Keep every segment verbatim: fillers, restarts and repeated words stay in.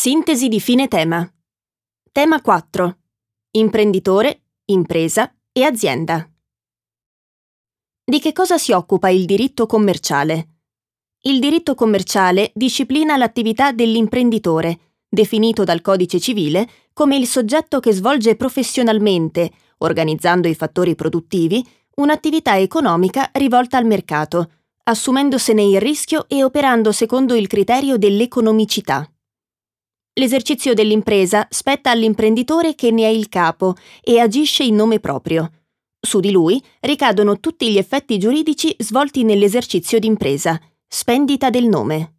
Sintesi di fine tema. Tema quattro. Imprenditore, impresa e azienda. Di che cosa si occupa il diritto commerciale? Il diritto commerciale disciplina l'attività dell'imprenditore, definito dal Codice Civile come il soggetto che svolge professionalmente, organizzando i fattori produttivi, un'attività economica rivolta al mercato, assumendosene il rischio e operando secondo il criterio dell'economicità. L'esercizio dell'impresa spetta all'imprenditore che ne è il capo e agisce in nome proprio. Su di lui ricadono tutti gli effetti giuridici svolti nell'esercizio d'impresa, spendita del nome.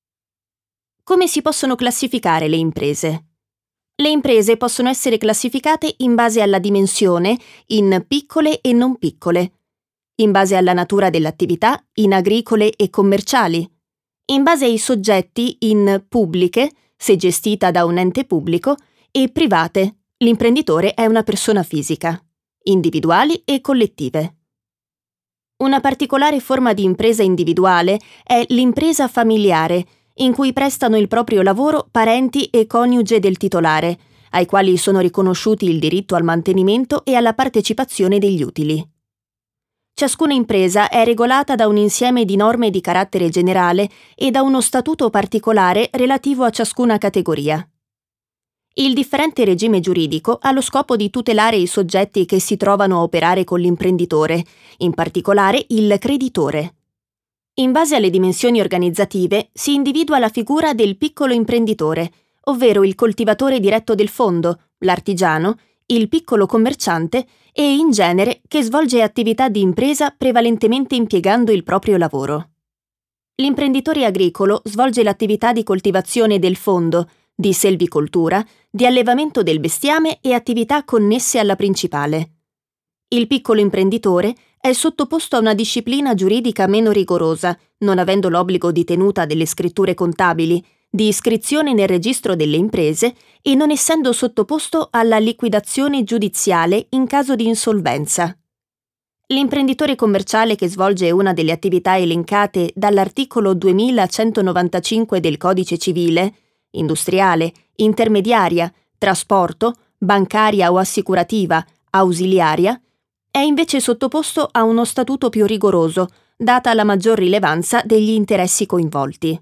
Come si possono classificare le imprese? Le imprese possono essere classificate in base alla dimensione, in piccole e non piccole, in base alla natura dell'attività, in agricole e commerciali, in base ai soggetti, in pubbliche, se gestita da un ente pubblico, e private, l'imprenditore è una persona fisica, individuali e collettive. Una particolare forma di impresa individuale è l'impresa familiare, in cui prestano il proprio lavoro parenti e coniuge del titolare, ai quali sono riconosciuti il diritto al mantenimento e alla partecipazione degli utili. Ciascuna impresa è regolata da un insieme di norme di carattere generale e da uno statuto particolare relativo a ciascuna categoria. Il differente regime giuridico ha lo scopo di tutelare i soggetti che si trovano a operare con l'imprenditore, in particolare il creditore. In base alle dimensioni organizzative si individua la figura del piccolo imprenditore, ovvero il coltivatore diretto del fondo, l'artigiano, il piccolo commerciante e, in genere, che svolge attività di impresa prevalentemente impiegando il proprio lavoro. L'imprenditore agricolo svolge l'attività di coltivazione del fondo, di selvicoltura, di allevamento del bestiame e attività connesse alla principale. Il piccolo imprenditore è sottoposto a una disciplina giuridica meno rigorosa, non avendo l'obbligo di tenuta delle scritture contabili, di iscrizione nel registro delle imprese e non essendo sottoposto alla liquidazione giudiziale in caso di insolvenza. L'imprenditore commerciale che svolge una delle attività elencate dall'articolo duemilacentonovantacinque del Codice Civile, industriale, intermediaria, trasporto, bancaria o assicurativa, ausiliaria, è invece sottoposto a uno statuto più rigoroso, data la maggior rilevanza degli interessi coinvolti.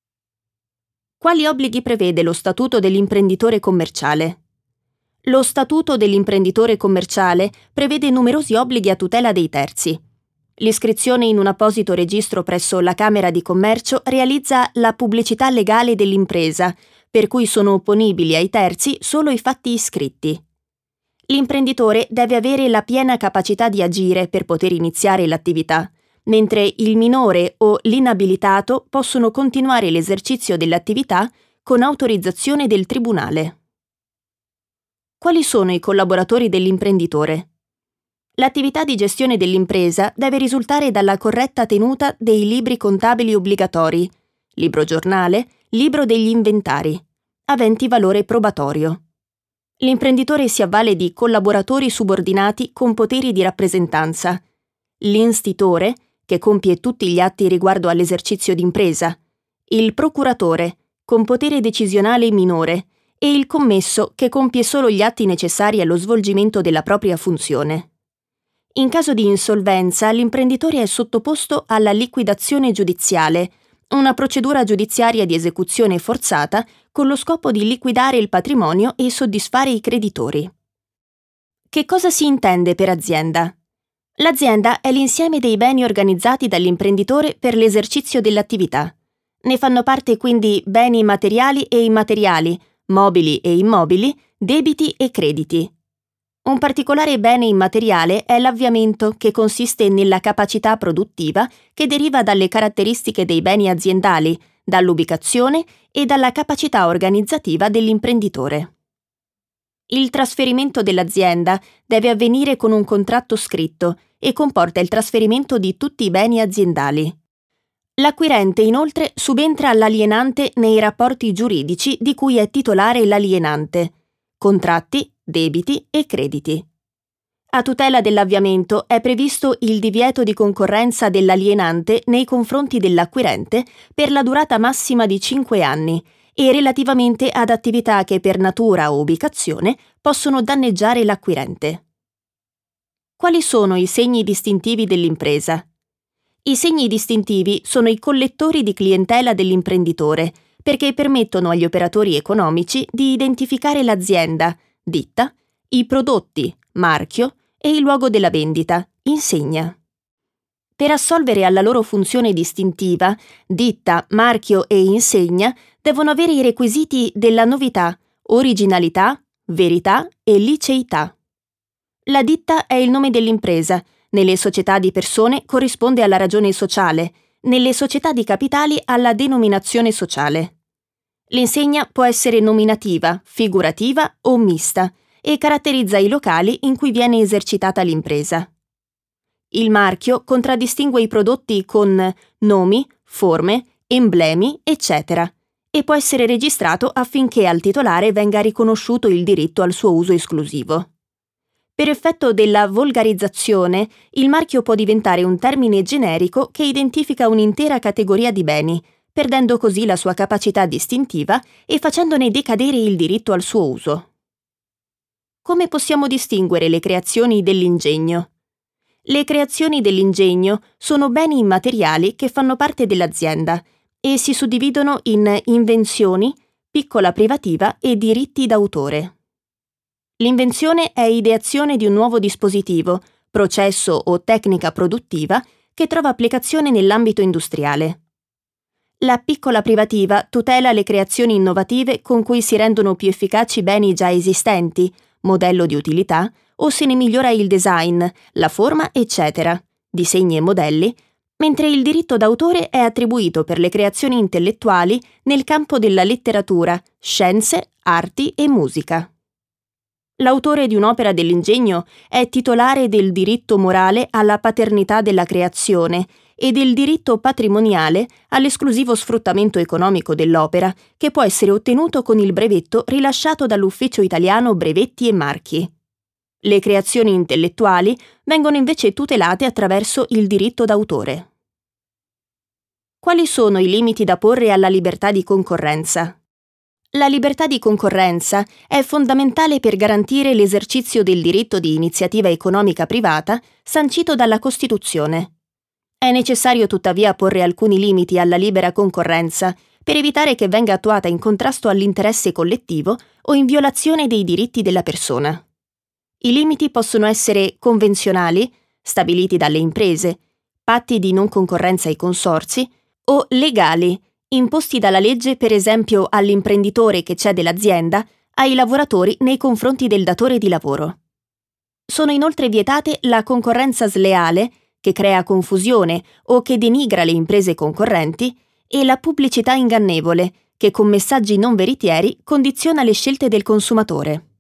Quali obblighi prevede lo Statuto dell'imprenditore commerciale? Lo Statuto dell'imprenditore commerciale prevede numerosi obblighi a tutela dei terzi. L'iscrizione in un apposito registro presso la Camera di Commercio realizza la pubblicità legale dell'impresa, per cui sono opponibili ai terzi solo i fatti iscritti. L'imprenditore deve avere la piena capacità di agire per poter iniziare l'attività, mentre il minore o l'inabilitato possono continuare l'esercizio dell'attività con autorizzazione del tribunale. Quali sono i collaboratori dell'imprenditore? L'attività di gestione dell'impresa deve risultare dalla corretta tenuta dei libri contabili obbligatori, libro giornale, libro degli inventari, aventi valore probatorio. L'imprenditore si avvale di collaboratori subordinati con poteri di rappresentanza, l'institore, che compie tutti gli atti riguardo all'esercizio d'impresa, il procuratore, con potere decisionale minore, e il commesso, che compie solo gli atti necessari allo svolgimento della propria funzione. In caso di insolvenza, l'imprenditore è sottoposto alla liquidazione giudiziale, una procedura giudiziaria di esecuzione forzata con lo scopo di liquidare il patrimonio e soddisfare i creditori. Che cosa si intende per azienda? L'azienda è l'insieme dei beni organizzati dall'imprenditore per l'esercizio dell'attività. Ne fanno parte quindi beni materiali e immateriali, mobili e immobili, debiti e crediti. Un particolare bene immateriale è l'avviamento, che consiste nella capacità produttiva che deriva dalle caratteristiche dei beni aziendali, dall'ubicazione e dalla capacità organizzativa dell'imprenditore. Il trasferimento dell'azienda deve avvenire con un contratto scritto e comporta il trasferimento di tutti i beni aziendali. L'acquirente inoltre subentra all'alienante nei rapporti giuridici di cui è titolare l'alienante, contratti, debiti e crediti. A tutela dell'avviamento è previsto il divieto di concorrenza dell'alienante nei confronti dell'acquirente per la durata massima di cinque anni e relativamente ad attività che per natura o ubicazione possono danneggiare l'acquirente. Quali sono i segni distintivi dell'impresa? I segni distintivi sono i collettori di clientela dell'imprenditore, perché permettono agli operatori economici di identificare l'azienda, ditta, i prodotti, marchio e il luogo della vendita, insegna. Per assolvere alla loro funzione distintiva, ditta, marchio e insegna devono avere i requisiti della novità, originalità, verità e liceità. La ditta è il nome dell'impresa, nelle società di persone corrisponde alla ragione sociale, nelle società di capitali alla denominazione sociale. L'insegna può essere nominativa, figurativa o mista e caratterizza i locali in cui viene esercitata l'impresa. Il marchio contraddistingue i prodotti con nomi, forme, emblemi, eccetera, e può essere registrato affinché al titolare venga riconosciuto il diritto al suo uso esclusivo. Per effetto della volgarizzazione, il marchio può diventare un termine generico che identifica un'intera categoria di beni, perdendo così la sua capacità distintiva e facendone decadere il diritto al suo uso. Come possiamo distinguere le creazioni dell'ingegno? Le creazioni dell'ingegno sono beni immateriali che fanno parte dell'azienda e si suddividono in invenzioni, piccola privativa e diritti d'autore. L'invenzione è ideazione di un nuovo dispositivo, processo o tecnica produttiva che trova applicazione nell'ambito industriale. La piccola privativa tutela le creazioni innovative con cui si rendono più efficaci beni già esistenti, modello di utilità, o se ne migliora il design, la forma, eccetera, disegni e modelli, mentre il diritto d'autore è attribuito per le creazioni intellettuali nel campo della letteratura, scienze, arti e musica. L'autore di un'opera dell'ingegno è titolare del diritto morale alla paternità della creazione e del diritto patrimoniale all'esclusivo sfruttamento economico dell'opera, che può essere ottenuto con il brevetto rilasciato dall'Ufficio Italiano Brevetti e Marchi. Le creazioni intellettuali vengono invece tutelate attraverso il diritto d'autore. Quali sono i limiti da porre alla libertà di concorrenza? La libertà di concorrenza è fondamentale per garantire l'esercizio del diritto di iniziativa economica privata sancito dalla Costituzione. È necessario tuttavia porre alcuni limiti alla libera concorrenza per evitare che venga attuata in contrasto all'interesse collettivo o in violazione dei diritti della persona. I limiti possono essere convenzionali, stabiliti dalle imprese, patti di non concorrenza ai consorzi, o legali, imposti dalla legge per esempio all'imprenditore che cede l'azienda, ai lavoratori nei confronti del datore di lavoro. Sono inoltre vietate la concorrenza sleale, che crea confusione o che denigra le imprese concorrenti, e la pubblicità ingannevole, che con messaggi non veritieri condiziona le scelte del consumatore.